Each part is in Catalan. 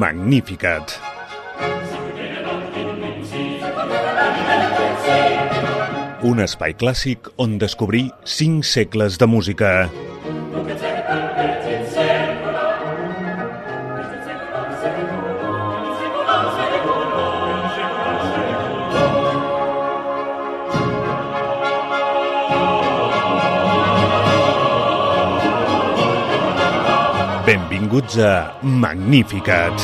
Magnificat. Un espai clàssic on descobrir 5 segles de música. Benvinguts a Magnificat.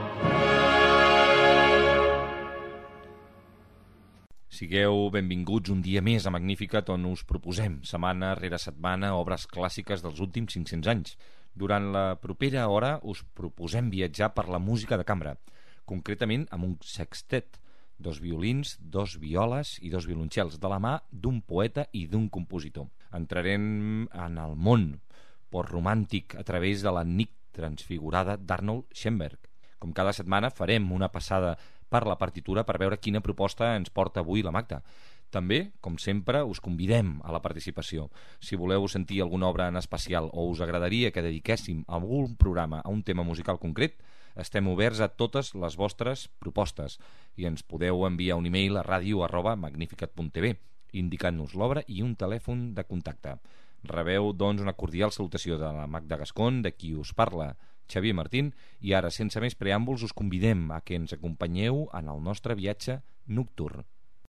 Sigueu benvinguts un dia més a Magnificat, on us proposem, setmana rere setmana, obres clàssiques dels últims 500 anys. Durant la propera hora us proposem viatjar per la música de cambra, concretament amb un sextet, 2 violins, 2 violes i 2 violoncels, de la mà d'un poeta i d'un compositor. Entrarem en el món postromàntic a través de la nit transfigurada d'Arnold Schoenberg. Com cada setmana farem una passada per la partitura per veure quina proposta ens porta avui la Magda. També, com sempre, us convidem a la participació. Si voleu sentir alguna obra en especial o us agradaria que dediquéssim algun programa a un tema musical concret, estem oberts a totes les vostres propostes i ens podeu enviar un email a radio@magnificat.tv indicant-nos l'obra i un telèfon de contacte. Rebeu, doncs, una cordial salutació de la Magda Gascon, de qui us parla, Xavier Martín, i ara, sense més preàmbuls, us convidem a que ens acompanyeu en el nostre viatge nocturn.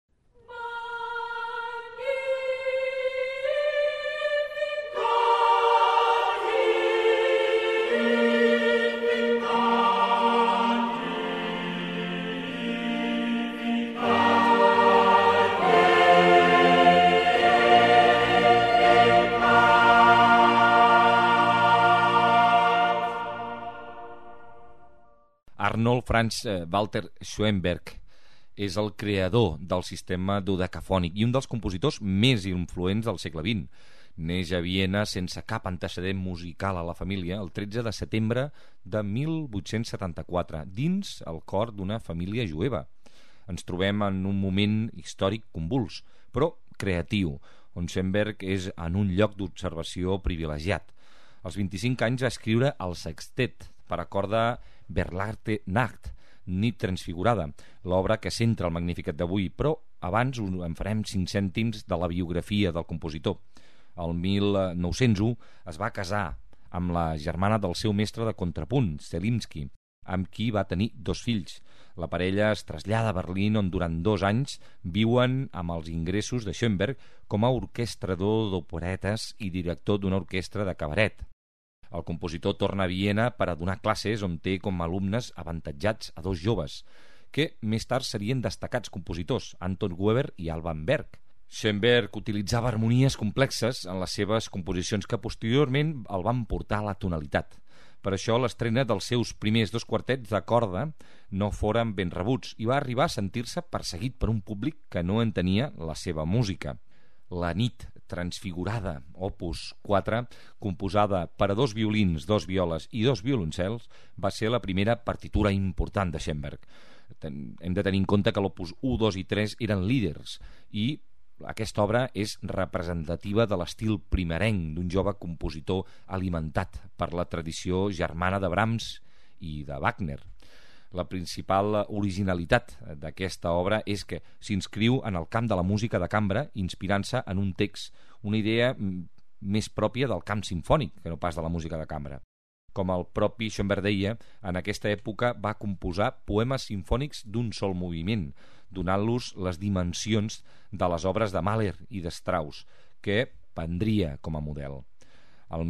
Arnold Franz Walter Schoenberg és el creador del sistema dodecafònic i un dels compositors més influents del segle XX. Neix a Viena sense cap antecedent musical a la família el 13 de setembre de 1874, dins el cor d'una família jueva. Ens trobem en un moment històric convuls, però creatiu, on Schoenberg és en un lloc d'observació privilegiat. Als 25 anys va escriure el sextet per a corda Berlarte Nacht, nit transfigurada, l'obra que centra el Magnificat d'avui, però abans en farem 5 cèntims de la biografia del compositor. El 1901 es va casar amb la germana del seu mestre de contrapunt, Selinsky, amb qui va tenir 2 fills. La parella es trasllada a Berlín, on durant 2 anys viuen amb els ingressos de Schoenberg com a orquestrador d'operetes i director d'una orquestra de cabaret. El compositor torna a Viena per a donar classes, on té com a alumnes avantatjats a 2 joves, que més tard serien destacats compositors, Anton Weber i Alban Berg. Schoenberg utilitzava harmonies complexes en les seves composicions que posteriorment el van portar a la tonalitat. Per això l'estrena dels seus primers 2 quartets de corda no foren ben rebuts i va arribar a sentir-se perseguit per un públic que no entenia la seva música. La nit transfigurada, opus 4, composada per a 2 violins, 2 violes i 2 violoncels, va ser la primera partitura important de Schoenberg. Hem de tenir en compte que l'opus 1, 2 i 3 eren líders i aquesta obra és representativa de l'estil primerenc d'un jove compositor alimentat per la tradició germana de Brahms i de Wagner. La principal originalitat d'aquesta obra és que s'inscriu en el camp de la música de cambra, inspirant-se en un text, una idea més pròpia del camp simfònic que no pas de la música de cambra. Com el propi Schoenberg deia, en aquesta època va composar poemes simfònics d'un sol moviment, donant-los les dimensions de les obres de Mahler i de Strauss, que prendria com a model. El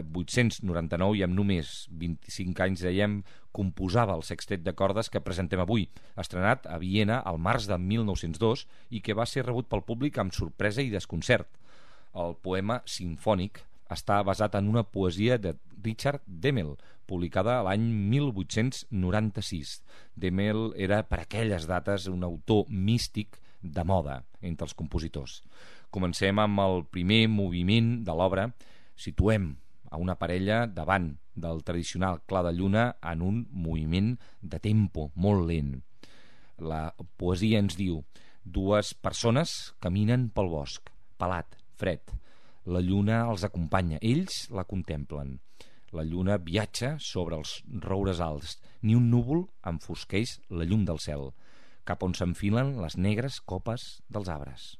1899, i amb només 25 anys, dèiem, composava el sextet de cordes que presentem avui, estrenat a Viena al març de 1902 i que va ser rebut pel públic amb sorpresa i desconcert. El poema simfònic està basat en una poesia de Richard Demel, publicada l'any 1896. Demel era per aquelles dates un autor místic de moda entre els compositors. Comencem amb el primer moviment de l'obra. Situem a una parella davant del tradicional clar de lluna en un moviment de tempo molt lent. La poesia ens diu: 2 persones caminen pel bosc, pelat, fred. La lluna els acompanya, ells la contemplen. La lluna viatja sobre els roures alts. Ni un núvol enfosqueix la llum del cel, cap on s'enfilen les negres copes dels arbres.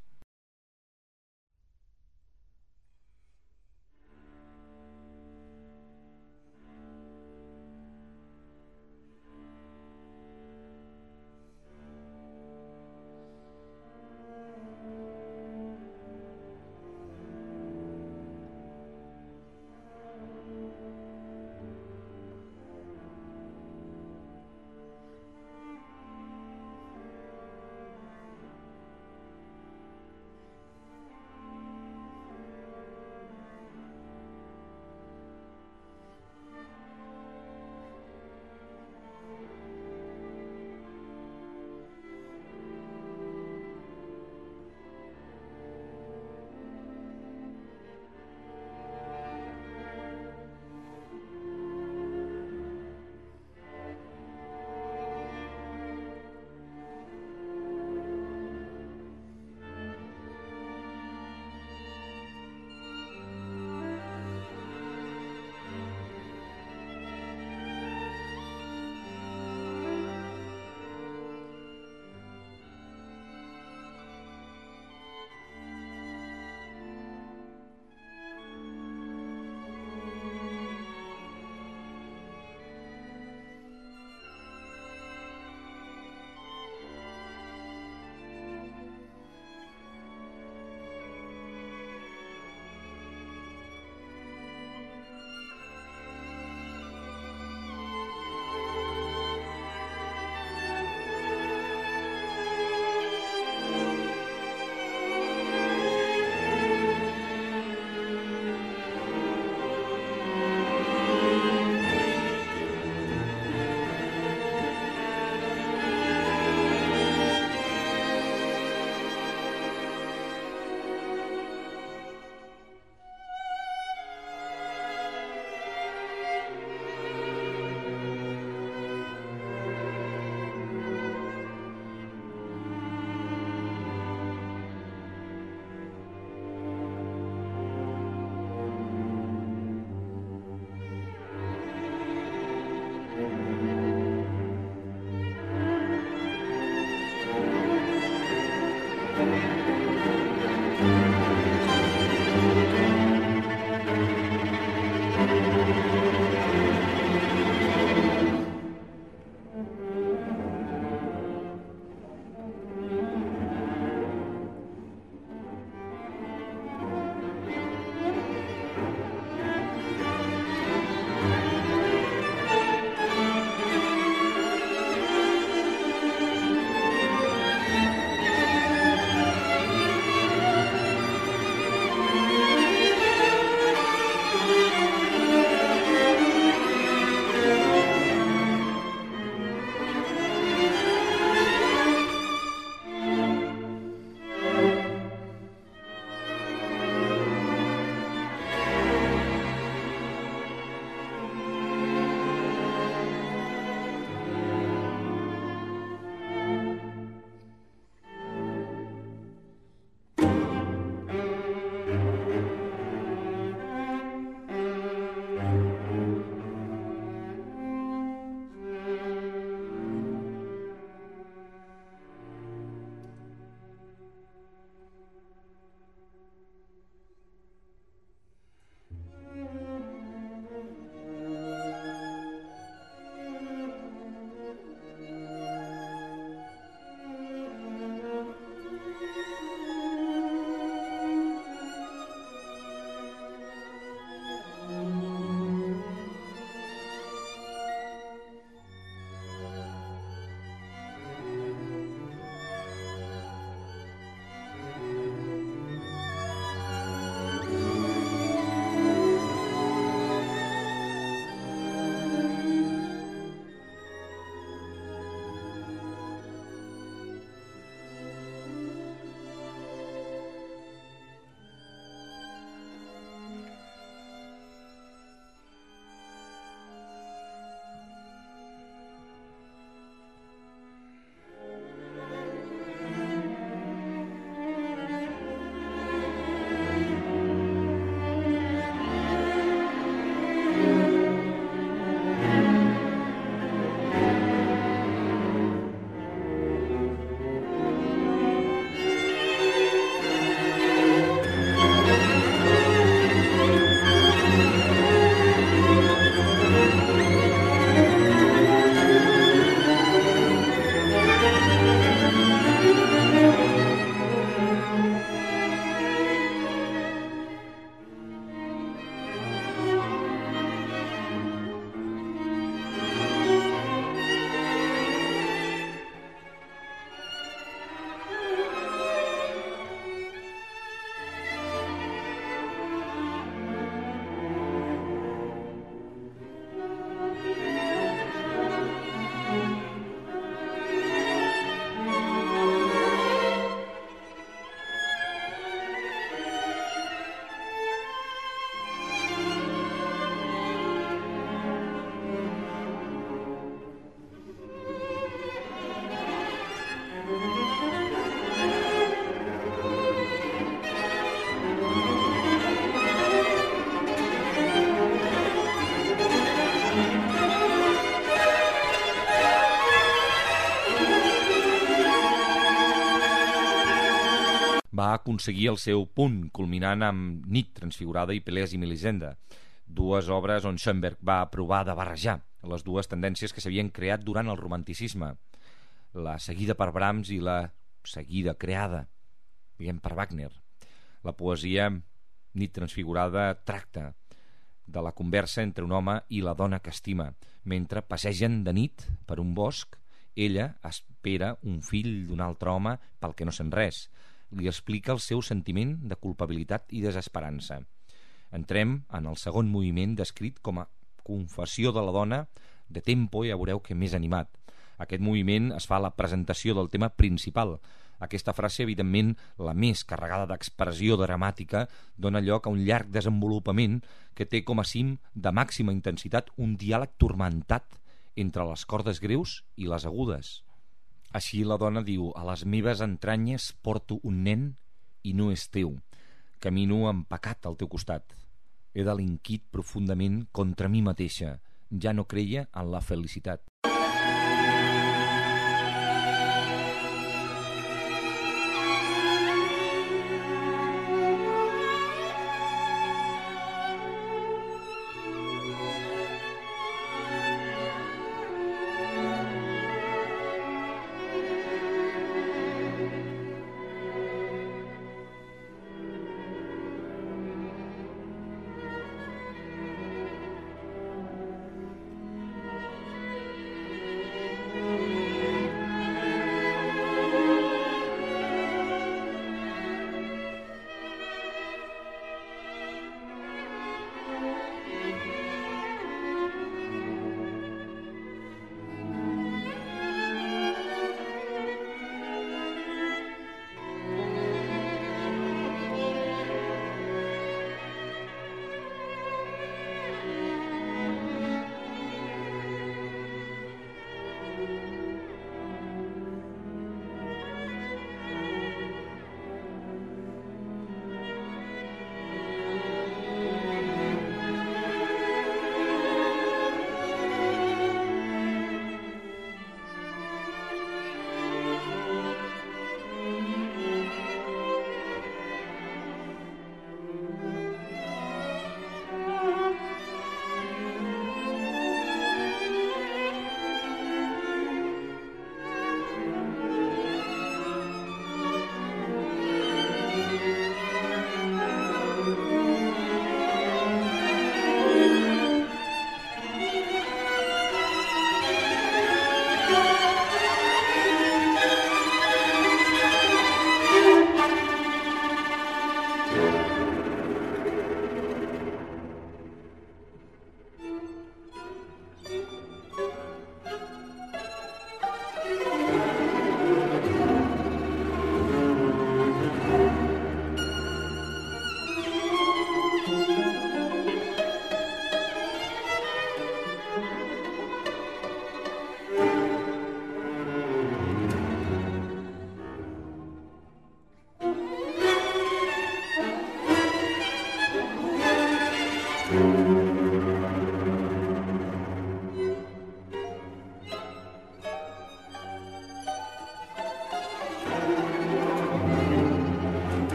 va aconseguir el seu punt, culminant amb Nit transfigurada i Pelés i Melisenda, dues obres on Schoenberg va provar de barrejar les dues tendències que s'havien creat durant el romanticisme, la seguida per Brahms i la seguida creada, diguem, per Wagner. La poesia Nit transfigurada tracta de la conversa entre un home i la dona que estima. Mentre passegen de nit per un bosc, ella espera un fill d'un altre home pel que no sent res. Li explica el seu sentiment de culpabilitat i desesperança. Entrem en el segon moviment descrit com a confessió de la dona, de tempo, ja veureu que més animat. Aquest moviment es fa a la presentació del tema principal. Aquesta frase, evidentment, la més carregada d'expressió dramàtica, dona lloc a un llarg desenvolupament que té com a cim de màxima intensitat un diàleg turmentat entre les cordes greus i les agudes. Així la dona diu: a les meves entranyes porto un nen i no és teu. Camino en pecat al teu costat. He delinquit profundament contra mi mateixa. Ja no creia en la felicitat.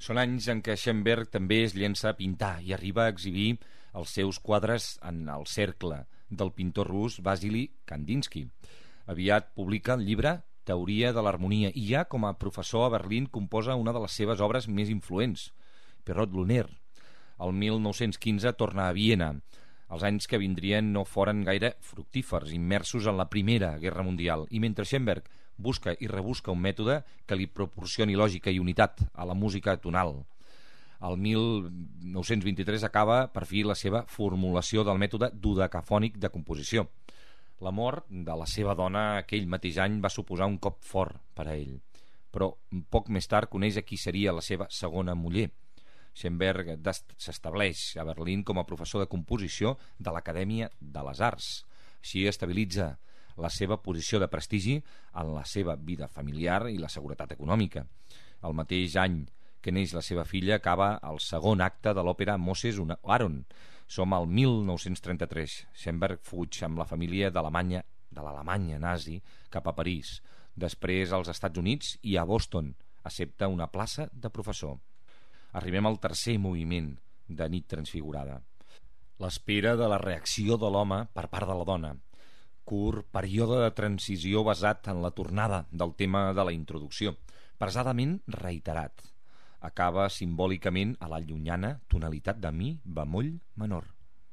Són anys en què Schoenberg també es llença a pintar i arriba a exhibir els seus quadres en el cercle del pintor rus Vasily Kandinsky. Aviat publica el llibre Teoria de l'harmonia i ja com a professor a Berlín composa una de les seves obres més influents, Pierrot Lunaire. El 1915 torna a Viena. Els anys que vindrien no foren gaire fructífers, immersos en la Primera Guerra Mundial, i mentre Schoenberg busca i rebusca un mètode que li proporcioni lògica i unitat a la música tonal. El 1923 acaba, per fi, la seva formulació del mètode dodecafònic de composició. La mort de la seva dona aquell mateix any va suposar un cop fort per a ell, però poc més tard coneix a qui seria la seva segona muller. Schoenberg s'estableix a Berlín com a professor de composició de l'Acadèmia de les Arts. Així estabilitza la seva posició de prestigi en la seva vida familiar i la seguretat econòmica. El mateix any que neix la seva filla acaba el segon acte de l'òpera Moses und Aaron. Som al 1933. Schoenberg fuig amb la família de l'Alemanya nazi cap a París, després als Estats Units i a Boston accepta una plaça de professor. Arribem al tercer moviment de Nit transfigurada. L'espera de la reacció de l'home per part de la dona. Curt període de transició basat en la tornada del tema de la introducció, pesadament reiterat. Acaba simbòlicament a la llunyana tonalitat de mi bemoll menor.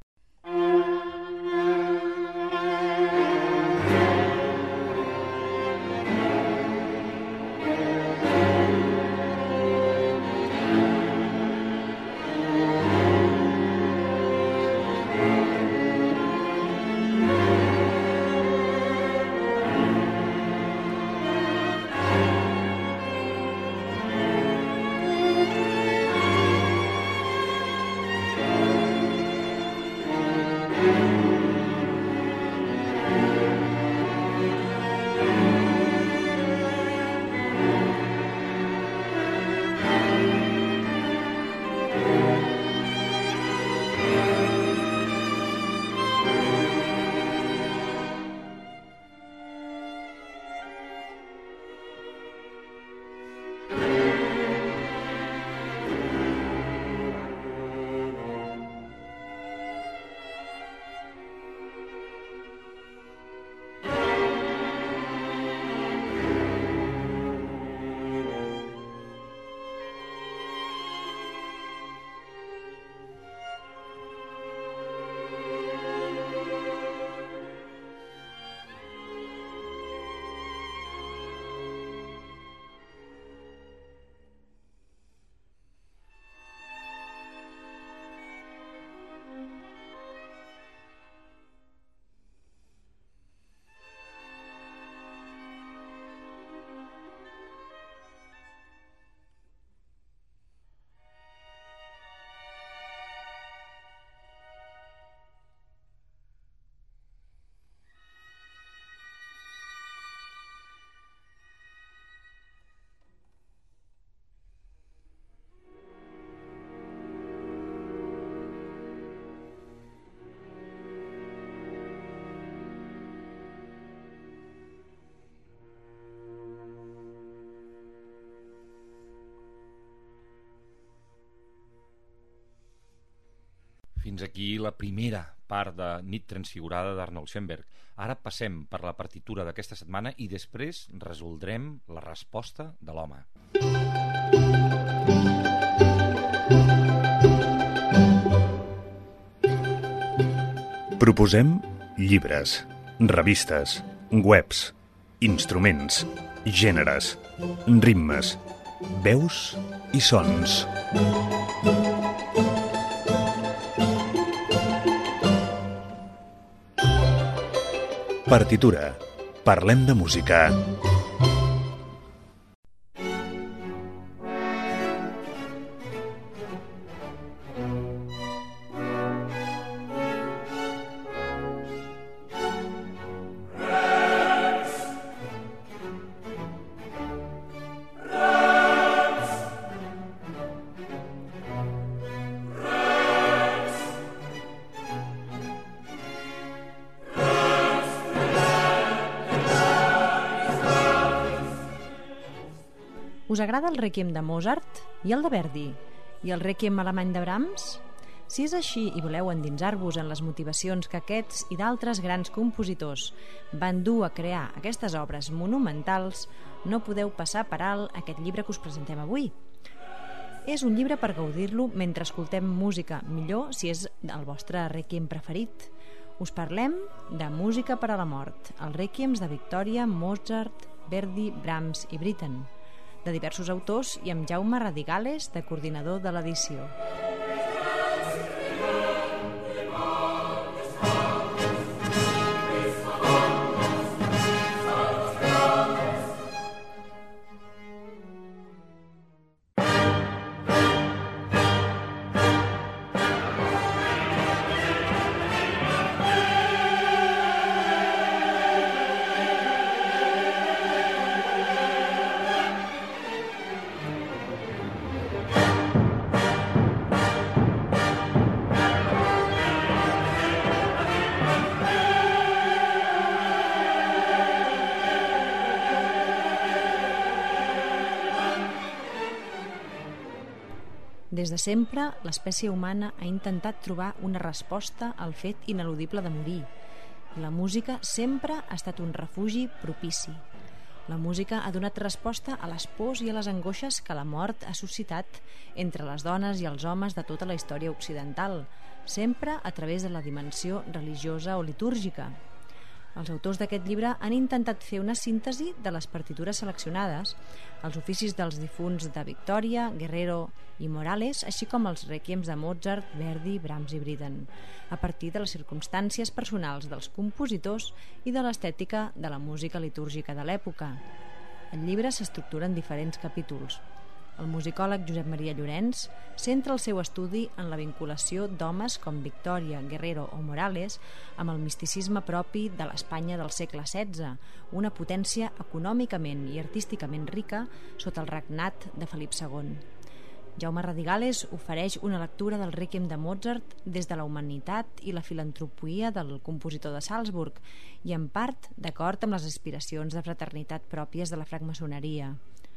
Fins aquí la primera part de Nit transfigurada d'Arnold Schoenberg. Ara passem per la partitura d'aquesta setmana i després resoldrem la resposta de l'home. Proposem llibres, revistes, webs, instruments, gèneres, ritmes, veus i sons. Partitura. Parlem de música. Us agrada el Rèquiem de Mozart i el de Verdi? I el Rèquiem alemany de Brahms? Si és així i voleu endinsar-vos en les motivacions que aquests i d'altres grans compositors van dur a crear aquestes obres monumentals, no podeu passar per alt aquest llibre que us presentem avui. És un llibre per gaudir-lo mentre escoltem música, millor si és el vostre Rèquiem preferit. Us parlem de Música per a la mort, els Rèquiems de Victòria, Mozart, Verdi, Brahms i Britten, de diversos autors i amb Jaume Radigales, de coordinador de l'edició. Des de sempre, l'espècie humana ha intentat trobar una resposta al fet ineludible de morir. I la música sempre ha estat un refugi propici. La música ha donat resposta a les pors i a les angoixes que la mort ha suscitat entre les dones i els homes de tota la història occidental, sempre a través de la dimensió religiosa o litúrgica. Els autors d'aquest llibre han intentat fer una síntesi de les partitures seleccionades, els oficis dels difunts de Victòria, Guerrero i Morales, així com els rèquiems de Mozart, Verdi, Brahms i Britten, a partir de les circumstàncies personals dels compositors i de l'estètica de la música litúrgica de l'època. El llibre s'estructura en diferents capítols. El musicòleg Josep Maria Llorenç centra el seu estudi en la vinculació d'homes com Victòria, Guerrero o Morales amb el misticisme propi de l'Espanya del segle XVI, una potència econòmicament i artísticament rica sota el regnat de Felip II. Jaume Radigales ofereix una lectura del Rèquiem de Mozart des de la humanitat i la filantropia del compositor de Salzburg i en part d'acord amb les aspiracions de fraternitat pròpies de la francmaçoneria.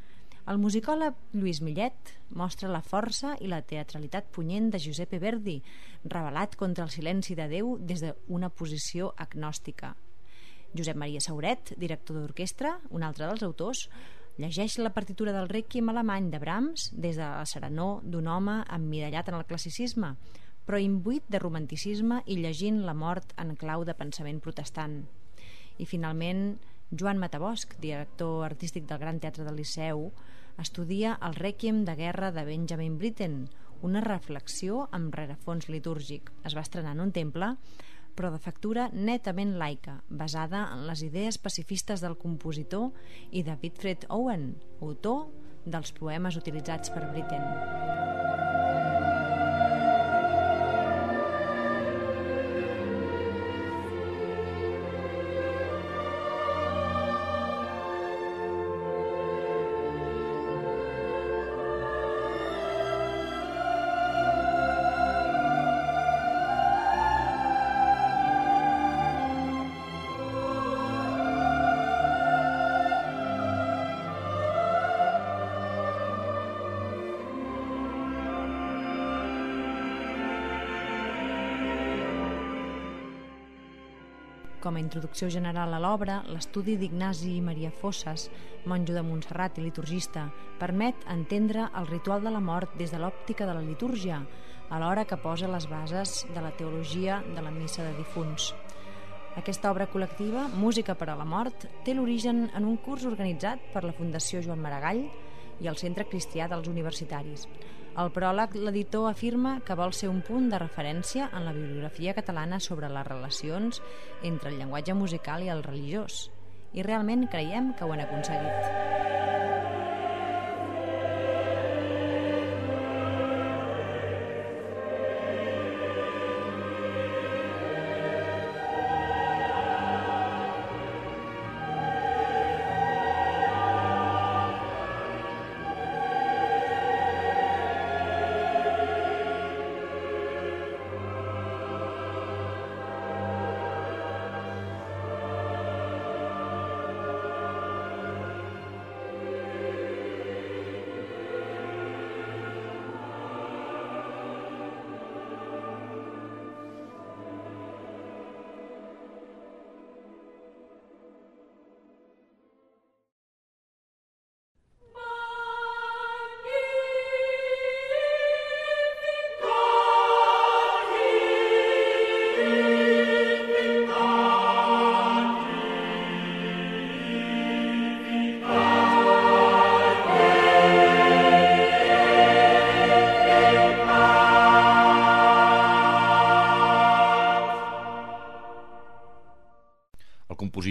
El musicòleg Lluís Millet mostra la força i la teatralitat punyent de Giuseppe Verdi, rebel·lat contra el silenci de Déu des d'una posició agnòstica. Josep Maria Sauret, director d'orquestra, un altre dels autors, llegeix la partitura del Rèquiem alemany de Brahms des de la serenor d'un home emmirallat en el classicisme, però imbuït de romanticisme i llegint la mort en clau de pensament protestant. I finalment, Joan Matabosc, director artístic del Gran Teatre del Liceu, estudia el Rèquiem de guerra de Benjamin Britten, una reflexió amb rerefons litúrgic. Es va estrenar en un temple, però de factura netament laica, basada en les idees pacifistes del compositor i de Wilfred Owen, autor dels poemes utilitzats per Britten. Com a introducció general a l'obra, l'estudi d'Ignasi Maria Fossas, monjo de Montserrat i liturgista, permet entendre el ritual de la mort des de l'òptica de la litúrgia, alhora que posa les bases de la teologia de la missa de difunts. Aquesta obra col·lectiva, Música per a la mort, té l'origen en un curs organitzat per la Fundació Joan Maragall i el Centre Cristià dels Universitaris. Al pròleg, l'editor afirma que vol ser un punt de referència en la bibliografia catalana sobre les relacions entre el llenguatge musical i el religiós. I realment creiem que ho han aconseguit.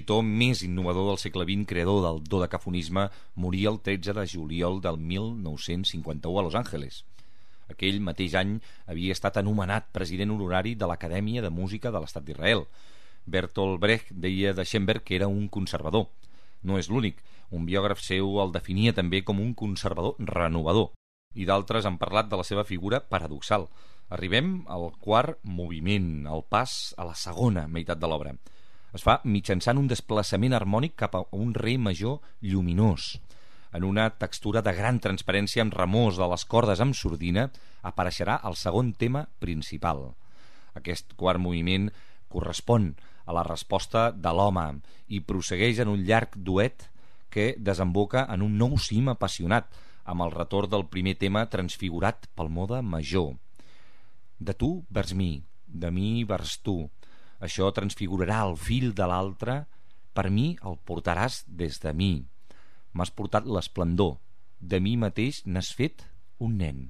compositor més innovador del segle XX, creador del dodecafonisme, moria el 13 de juliol del 1951 a Los Angeles. Aquell mateix any havia estat anomenat president honorari de l'Acadèmia de Música de l'Estat d'Israel. Bertolt Brecht deia de Schoenberg que era un conservador. No és l'únic. Un biògraf seu el definia també com un conservador renovador. I d'altres han parlat de la seva figura paradoxal. Arribem al quart moviment, el pas a la segona meitat de l'obra. Es fa mitjançant un desplaçament harmònic cap a un re major lluminós. En una textura de gran transparència amb remors de les cordes amb sordina apareixerà el segon tema principal. Aquest quart moviment correspon a la resposta de l'home i prossegueix en un llarg duet que desemboca en un nou cim apassionat, amb el retorn del primer tema transfigurat pel mode major. De tu vers mi, de mi vers tu. Això transfigurarà el fill de l'altre, per mi el portaràs des de mi. M'has portat l'esplendor, de mi mateix n'has fet un nen.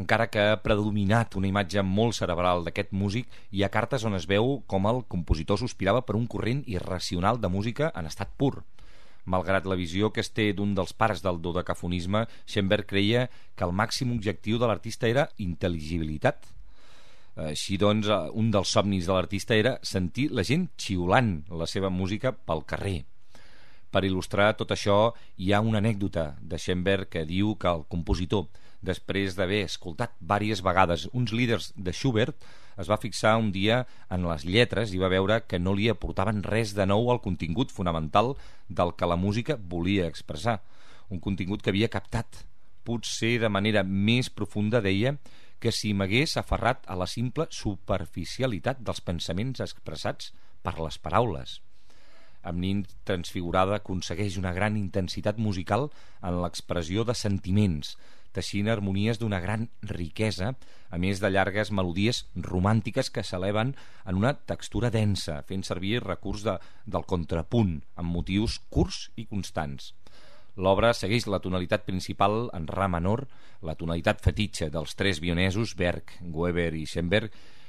Encara que ha predominat una imatge molt cerebral d'aquest músic, hi ha cartes on es veu com el compositor sospirava per un corrent irracional de música en estat pur. Malgrat la visió que es té d'un dels pares del dodecafonisme, Schoenberg creia que el màxim objectiu de l'artista era intel·ligibilitat. Així doncs, un dels somnis de l'artista era sentir la gent xiulant la seva música pel carrer. Per il·lustrar tot això, hi ha una anècdota de Schoenberg que diu que el compositor, després d'haver escoltat diverses vegades uns líders de Schubert, es va fixar un dia en les lletres i va veure que no li aportaven res de nou al contingut fonamental del que la música volia expressar. Un contingut que havia captat, potser de manera més profunda, deia, que si m'hagués aferrat a la simple superficialitat dels pensaments expressats per les paraules. Amb Nit transfigurada aconsegueix una gran intensitat musical en l'expressió de sentiments, teixint harmonies d'una gran riquesa, a més de llargues melodies romàntiques que s'eleven en una textura densa, fent servir el recurs del contrapunt, amb motius curts i constants. L'obra segueix la tonalitat principal en Ra menor, la tonalitat fetitxe dels tres vienesos, Berg, Weber i Schoenberg,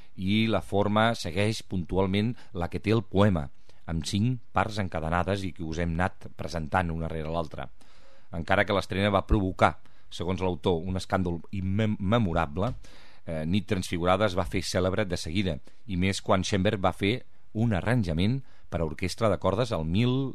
i la forma segueix puntualment la que té el poema, amb 5 parts encadenades i que us hem anat presentant una rere l'altra. Encara que l'estrena va provocar, segons l'autor, un escàndol immemorable, Nit transfigurada es va fer cèlebre de seguida, i més quan Schoenberg va fer un arranjament per a orquestra de cordes el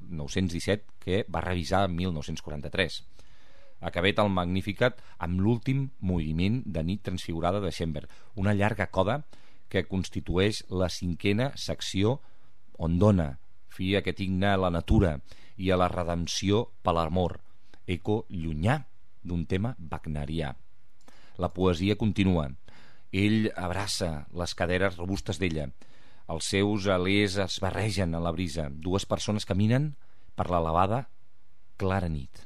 1917 que va revisar en 1943. Acabet el Magnificat amb l'últim moviment de Nit transfigurada de Schoenberg, una llarga coda que constitueix la 5a secció on dona fi a aquest himne a la natura i a la redempció per l'amor, eco llunyà d'un tema wagnerià. La poesia continua. Ell abraça les caderes robustes d'ella. Els seus alers es barregen en la brisa. 2 persones caminen per l'elevada clara nit.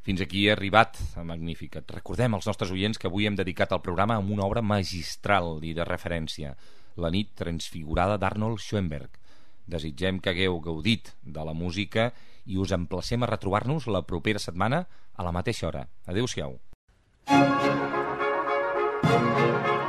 Fins aquí ha arribat a Magnificat. Recordem als nostres oients que avui hem dedicat el programa a una obra magistral i de referència, La nit transfigurada d'Arnold Schoenberg. Desitgem que hagueu gaudit de la música i us emplacem a retrobar-nos la propera setmana a la mateixa hora. Adéu-siau.